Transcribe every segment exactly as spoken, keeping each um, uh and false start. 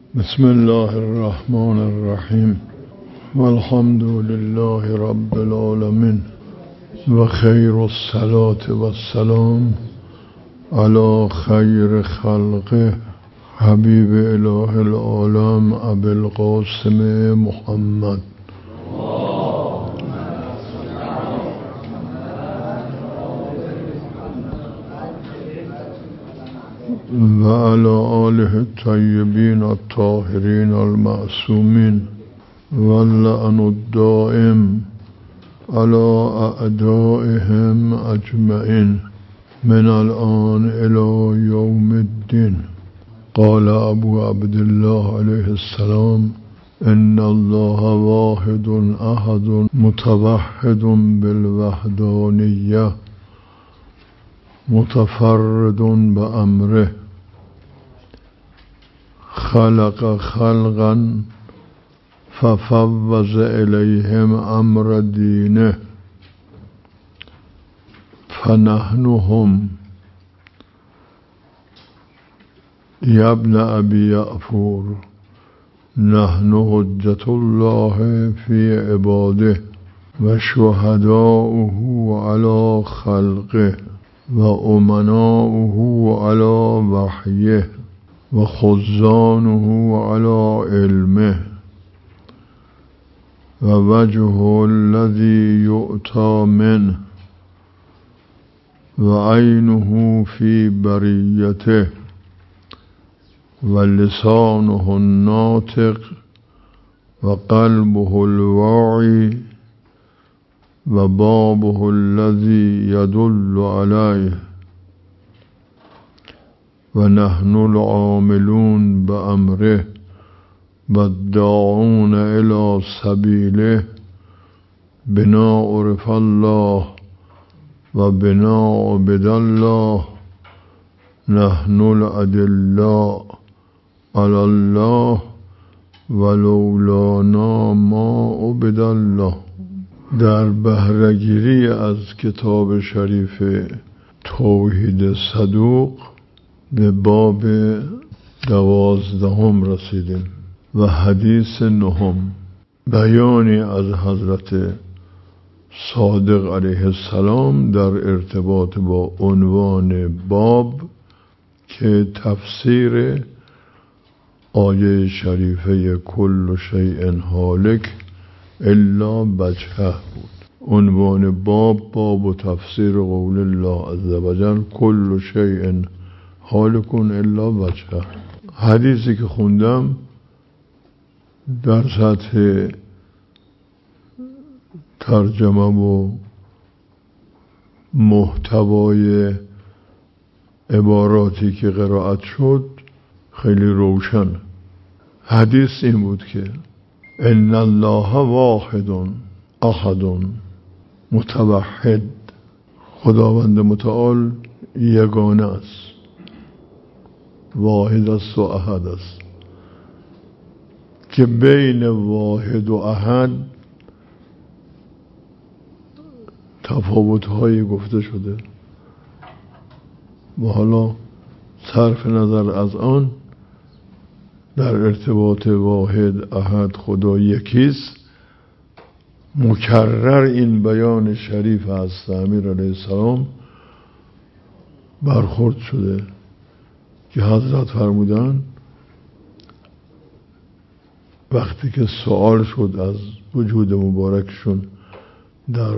بسم الله الرحمن الرحیم والحمد لله رب العالمین و خیر الصلاة و السلام علی خیر خلقه حبیب اله العالم ابی القاسم محمد و علی آله الطیبین الطاهرین المعصومین واللعن الدائم علی اعدائهم اجمعین من الآن الی یوم الدین. قال ابو عبدالله علیه السلام ان الله واحد احد متوحد بالوحدانیه متفرد بأمره خلق خلقا ففوض إليهم أمر دينه فنحن هم يا ابن أبي يأفور نحن حجة الله في عباده وشهداؤه على خلقه و امناؤه على وحیه و خزانه على علمه و وجه الذي يؤتى منه و عینه فی بریته و لسانه الناطق و قلبه الواعی و بابه الذي يدل عليه و نحن العاملون بأمره و الداعون إلى سبيله بنا عرف الله و بنا عبد الله نحن الأدلاء على الله ولولانا ما عبد الله. در بهره‌گیری از کتاب شریف توحید صدوق به باب دوازدهم رسیدیم و حدیث نهم بیانی از حضرت صادق علیه السلام در ارتباط با عنوان باب که تفسیر آیه شریفه کل شیء هالک الا وجهه بود. عنوان باب باب و تفسیر قول الله عزوجل کل شیء هالک الا وجهه. حدیثی که خوندم در سطح ترجمه و محتوای عباراتی که قرائت شد خیلی روشن. حدیث این بود که ان الله واحد احد متوحد، خداوند متعال یگانه است، واحد است و احد است که بین واحد و احد تفاوت‌هایی گفته شده و حالا صرف نظر از آن در ارتباط واحد احد خدا یکیست مکرر این بیان شریف از امیر علیه السلام برخورد شده که حضرت فرمودن وقتی که سوال شد از وجود مبارکشون در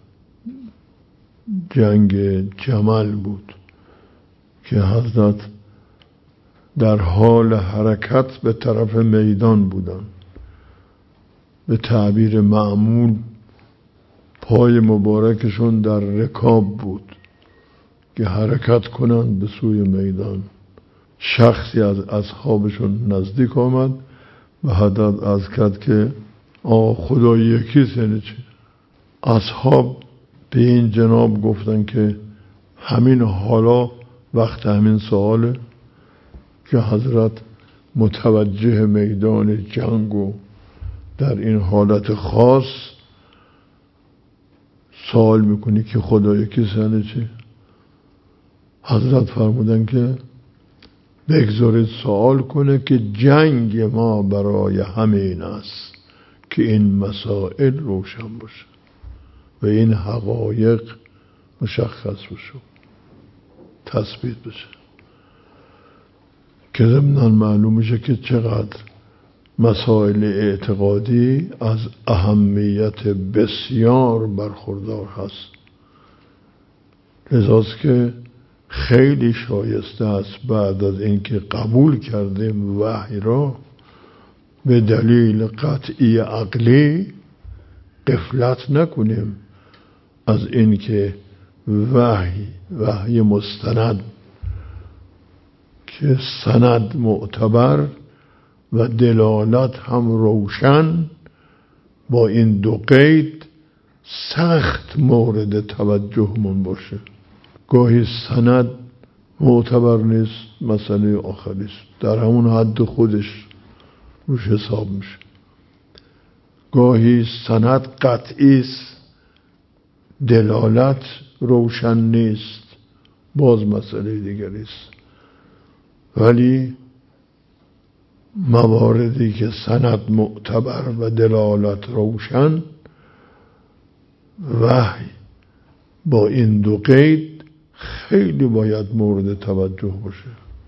جنگ جمل بود که حضرت در حال حرکت به طرف میدان بودن، به تعبیر معمول پای مبارکشون در رکاب بود که حرکت کنند به سوی میدان. شخصی از اصحابشون نزدیک آمد و حضرت عرض کرد که آه خدا یکیست یعنی چی؟ اصحاب به این جناب گفتن که همین حالا وقت همین سواله که حضرت متوجه میدان جنگ و در این حالت خاص سوال میکنی که خدا یکیست یعنی چی؟ حضرت فرمودن که بگذارید سوال کنه که جنگ ما برای همین است که این مسائل روشن باشه و این حقایق مشخص بشه، تثبیت بشه، که ضمناً معلوم میشه که چقدر مسائل اعتقادی از اهمیت بسیار برخوردار هست. لذاست که خیلی شایسته است بعد از اینکه قبول کردیم وحی را به دلیل قطعی عقلی غفلت نکنیم از اینکه وحی وحی مستند که سند معتبر و دلالت هم روشن با این دو قید سخت مورد توجهمون باشه. گاهی سند معتبر نیست، مسئله آخری است، در همون حد خودش روش حساب میشه. گاهی سند قطعی است، دلالت روشن نیست، باز مسئله دیگری است. ولی مواردی که سند معتبر و دلالت روشن، وحی با این دو قید خیلی باید مورد توجه باشه،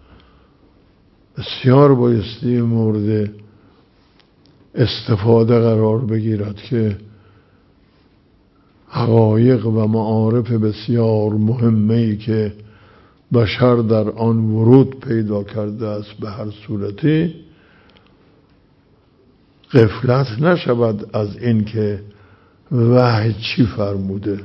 بسیار بایستی مورد استفاده قرار بگیرد که حقایق و معارف بسیار مهمه‌ای که بشر در آن ورود پیدا کرده است به هر صورتی غفلت نشود از این که وحی چی فرموده،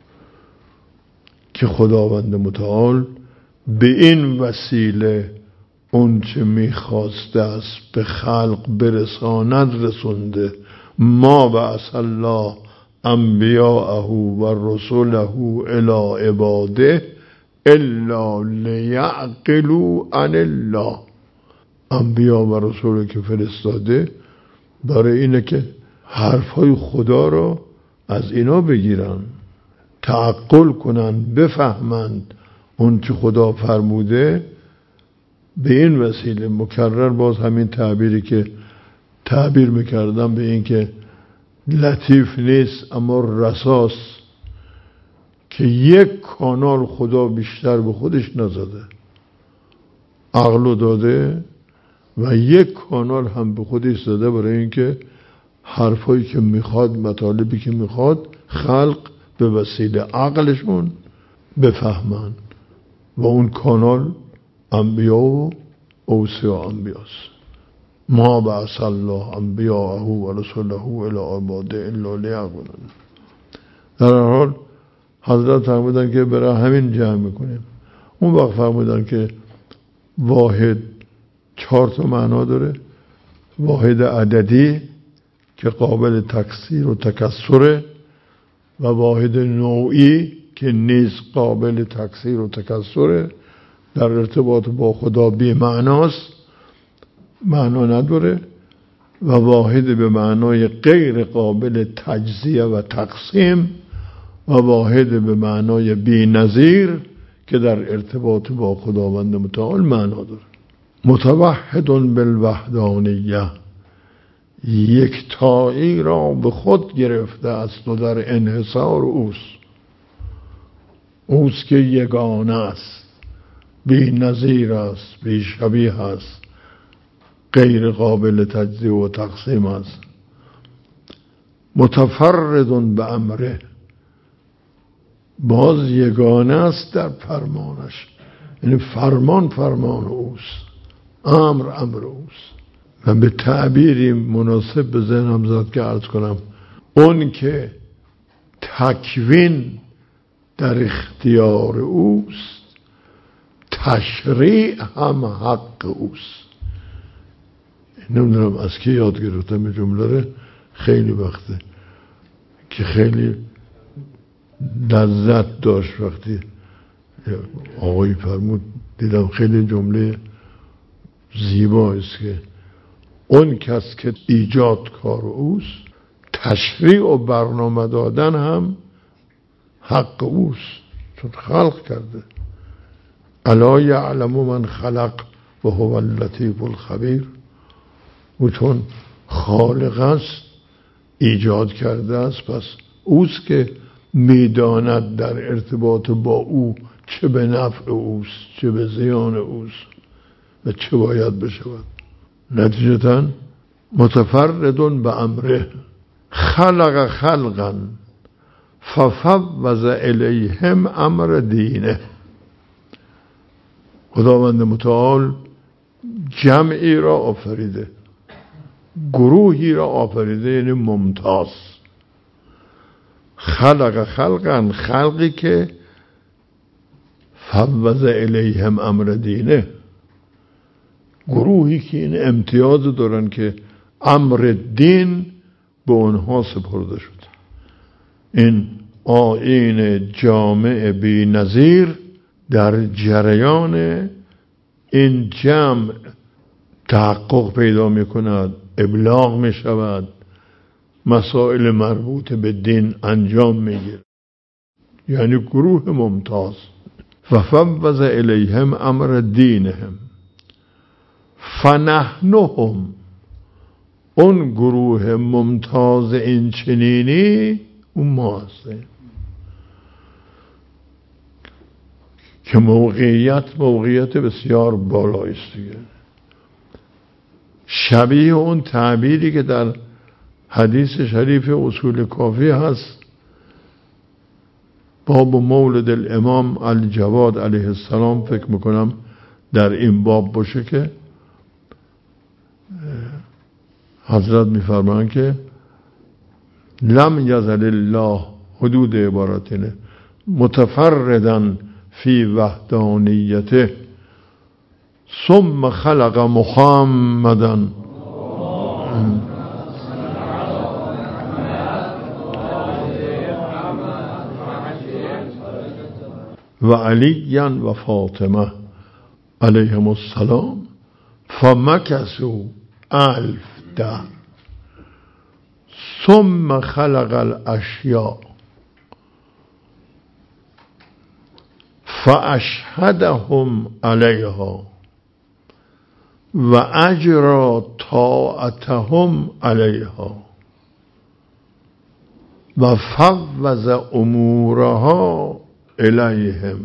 که خداوند متعال به این وسیله اون چه میخواسته است به خلق برساند رسونده. ما بعث الله انبیاءه و رسوله الی عباده الا لیعقلوا عن الله. انبیا و رسوله که فرستاده برای اینه که حرفای خدا رو از اینا بگیرن، تعقل کنن، بفهمند اون چه خدا فرموده. به این وسیله مکرر باز همین تعبیری که تعبیر میکردم به این که لطیف نیست اما رساس، که یک کانال خدا بیشتر به خودش نزده، عقل داده و یک کانال هم به خودش زده برای اینکه حرفایی که میخواد، مطالبی که میخواد خلق به وسیله عقلشون بفهمن و اون کانال انبیا و اوصیا انبیاست. ما بعث الله انبیاءه و رسوله الی عباده الا لیعقلوا. در هر حال حضرت فرمودن که برای همین جمع میکنیم. اون وقت فرمودن که واحد چهار تا معنا داره. واحد عددی که قابل تکثیر و تکثره، و واحد نوعی که نیز قابل تکثیر و تکثره، در ارتباط با خدا بی معناست، معنا نداره، و واحد به معنای غیر قابل تجزیه و تقسیم، و واحد به معنای بی نظیر که در ارتباط با خداوند متعال معنا داره. متوحد بالوحدانیه، یک تایی را به خود گرفته است و در انحصار اوست. اوست که یگانه است، بی نظیر است، بی شبیه است، غیر قابل تجزیه و تقسیم است. متفرد به امره، باز یگانه است در فرمانش، یعنی فرمان فرمان اوست، امر امر اوست. و به تعبیری مناسب به ذهنم زد که عرض کنم، اون که تکوین در اختیار اوست، تشریع هم حق اوست. نمیدونم از کی یاد گرفتم این جمله رو، خیلی وقته که خیلی لذت داشت وقتی آقای فرمود، دیدم خیلی جمله زیباییست که اون کس که ایجاد کار اوست، تشریع و برنامه دادن هم حق اوست، چون خلق کرده. الا یعلم من خلق و هو اللطیف الخبیر. او چون خالق است ایجاد کرده است، پس اوست که میداند در ارتباط با او چه به نفع اوست چه به زیان اوست و چه باید بشود. نتیجتاً متفرد به امره خلق خلقا ففوض الیهم امر دینه. خداوند متعال جمعی را آفریده، گروهی را آفریده، یعنی ممتاز. خلق خلقا، خلقی که فوض الیهم امر دینه، گروهی که این امتیاز دارن که امر دین به اونها سپرده شد. این آیین جامع بی نظیر در جریان این جمع تحقق پیدا می کند، ابلاغ می شود، مسائل مربوط به دین انجام می گیرد. یعنی گروه ممتاز. ففوض الیهم امر دینهم فنحنهم، اون گروه ممتاز این چنینی اون ما هستیم که موقعیت موقعیت بسیار بالایی است دیگه. شبیه اون تعبیری که در حدیث شریف اصول کافی هست، باب مولد الامام الجواد علیه السلام، فکر میکنم در این باب باشه، که حضرت میفرمایند که لم یزل الله، حدود عبارتینه، متفردن فی وحدانیته ثم خلق محمدن و علیاً و فاطمه علیهم السلام فمکثوا الف ده ثم خلق الاشیاء فاشهدهم علیها و اجرى طاعتهم علیها و فوض امورها الیهم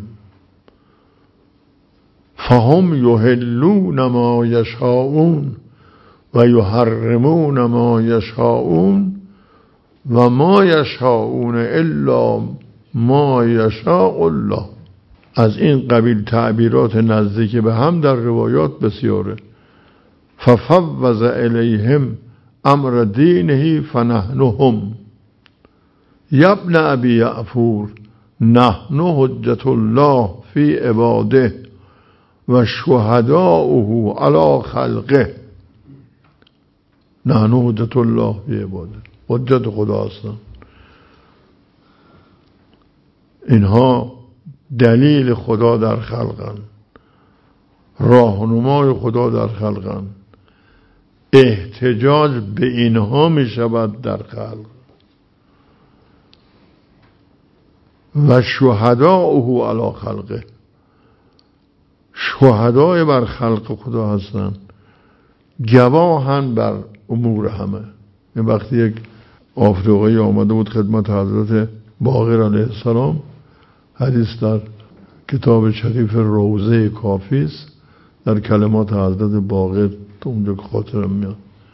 فهم یحلون ما یشاءون و یحرمون ما یشاءون و ما یشاءون الا ما یشاء الله. از این قبیل تعبیرات نزدیک به هم در روایات بسیاره. ففوض الیهم امر دینه فنحنهم یبن ابی یعفور نحن حجت الله فی عباده و شهداؤه علی خلقه. نحن حجت الله فی عباده، حجت خدا هستن. اینها دلیل خدا در خلقن، راهنمای خدا در خلقن، احتجاج به اینها می شود در خلق. و شهداؤه علی خلقه، شهدای بر خلق خدا هستند، گواهن بر امور همه. این وقتی یک آفریقایی آمده بود خدمت حضرت باقر علیه السلام، حدیث در کتاب شریف روضه کافی است، در کلمات حضرت باقر تو اونجا که خاطرم میاد،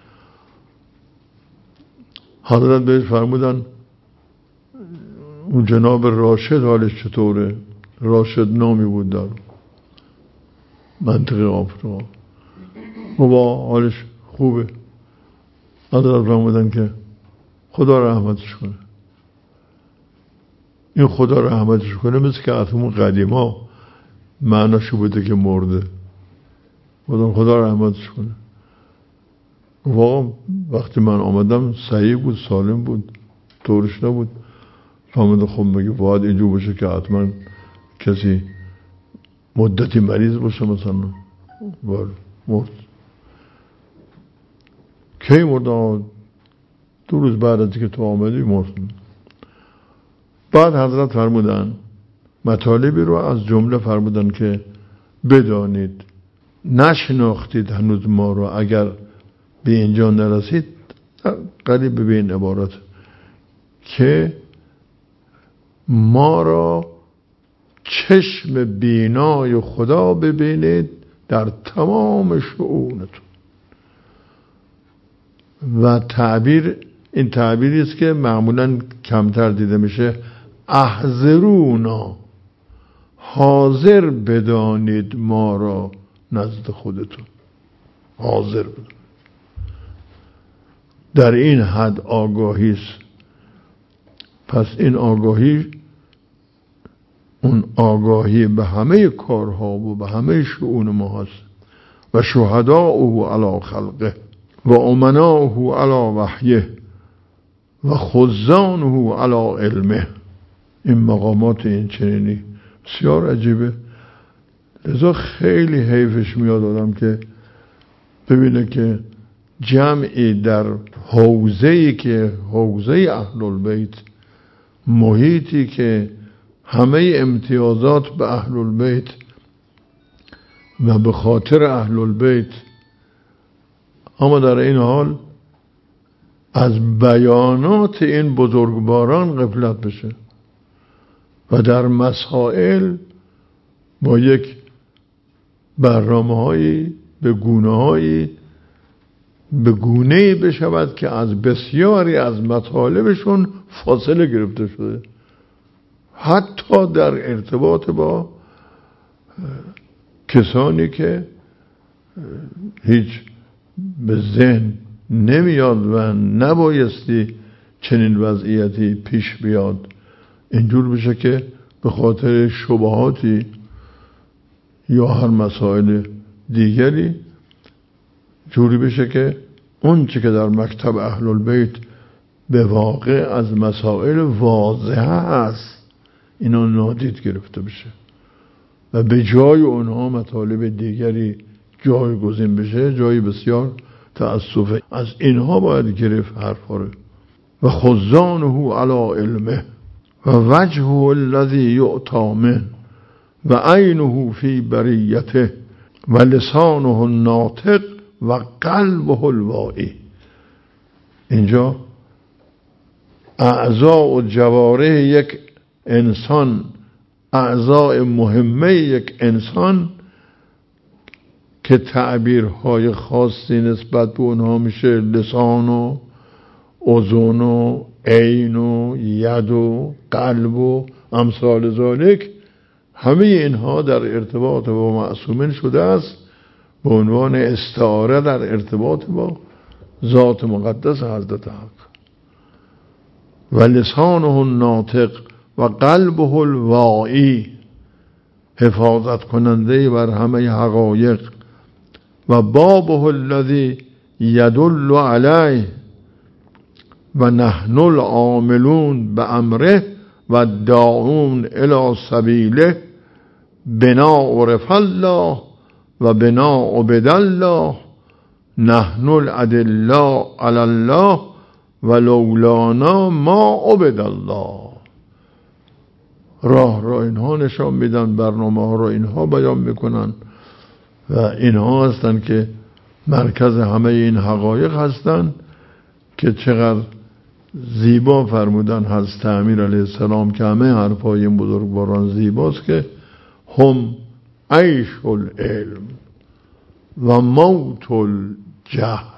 حضرت بهش فرمودن اون جناب راشد حالش چطوره؟ راشد نامی بود در منطقه آفریقا. بابا حالش خوبه. حضرت فرمودن که خدا رحمتش کنه. این خدا رحمتش کنه مثل که اتمون قدیما معناشو بوده که مرده. خدا خدا رحمتش کنه. واقعا وقتی من آمدم صحیح بود، سالم بود، طورش نبود. فهمیده خب بگی باید اینجور باشه که حتما کسی مدتی مریض باشه، مثلا باید مرد. کی مرد؟ دو روز بعد از که تو آمدی مرد. بعد حضرت فرمودن مطالبی رو از جمله فرمودن که بدانید نشناختید هنوز ما رو، اگر به اینجا نرسید، قریب به این عبارت که ما را چشم بینای خدا ببینید در تمام شؤونتون. و تعبیر، این تعبیری است که معمولا کمتر دیده میشه، احضرونا، حاضر بدانید ما را نزد خودتون، حاضر بدانید. در این حد آگاهی است. پس این آگاهی اون آگاهی به همه کارها و به همه شؤون ما هست. و شهداؤه علی خلقه و امناؤه علی وحیه و خزانه علی علمه. این مقامات این چنینی بسیار عجیبه. لذا خیلی حیفش میاد آدم که ببینه که جمعی در حوزه‌ای که حوزه اهل البیت، محیطی که همه امتیازات به اهل البیت و به خاطر اهل البیت، اما در این حال از بیانات این بزرگواران غفلت بشه و در مسائل با یک برنامه‌هایی به گونه‌هایی به گونه‌ای بشود که از بسیاری از مطالبشون فاصله گرفته شده، حتی در ارتباط با کسانی که هیچ به ذهن نمیاد و نبایستی چنین وضعیتی پیش بیاد. اینجور بشه که به خاطر شبهاتی یا هر مسائل دیگری جوری بشه که اون چی که در مکتب اهل البیت به واقع از مسائل واضحه است اینا نادید گرفته بشه و به جای اونها مطالب دیگری جایگزین بشه. جایی بسیار تأسفه. از اینها باید گرفت حرفا رو. و خزانه علی علمه و وجهه الذی یؤتی من و عینه فی بریته و لسانه الناطق و قلبه الواعی. اینجا اعضاء و جوارح یک انسان، اعضاء مهمه یک انسان که تعبیرهای خاصی نسبت به اونها میشه، لسان و اذن و عین و ید و قلب و امثال ذالک، همه اینها در ارتباط با معصومین شده است به عنوان استعاره در ارتباط با ذات مقدس حضرت حق. و لسانه الناطق و قلبه الواعی، حفاظت کننده بر همه حقایق. و بابه الذی یدل علیه و نحن العاملون بامره و داعون الی سبیله بنا عرف الله و بنا عبد الله نحن الادلاء علی الله و لولانا ما عبد الله. راه را اینها نشان میدن، برنامه ها را اینها بیان میکنن و اینها هستن که مرکز همه این حقایق هستن که چقدر زیبا فرمودن حضرت امیر علیه السلام که همه حرفای این بزرگواران زیباست که هم عیش العلم و موت الجهل.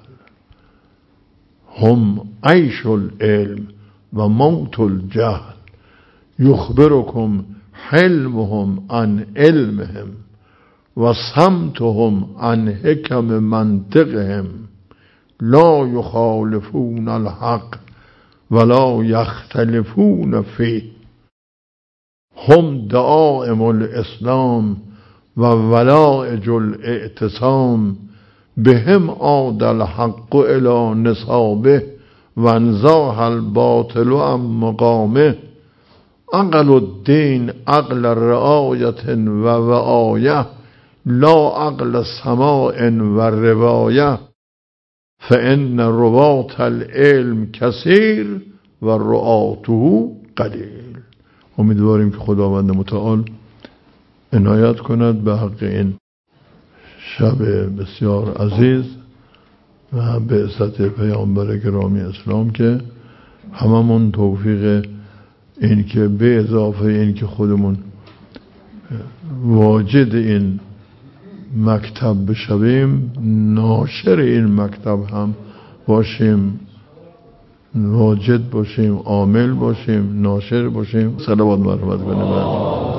هم عیش العلم و موت الجهل یخبرکم حلمهم عن علمهم و صمتهم عن حکم منطقهم لا یخالفون الحق ولا یختلفون فیه هم دعائم الاسلام و ولائج الاعتصام بهم عاد الحق الى نصابه و انزاح الباطل عن مقامه عقل الدین عقل رعایت و وعایه لا عقل سماع و روایه فان روات العلم کثیر و رعاته قلیل. امیدواریم که خداوند متعال عنایت کند به حق این شب بسیار عزیز و بعثت پیامبر گرامی اسلام که هممون توفیق این که به اضافه این که خودمون واجد این مکتب بشویم، ناشر این مکتب هم باشیم، واجد باشیم، عامل باشیم، ناشر باشیم. صلوات مرحمت کنیم.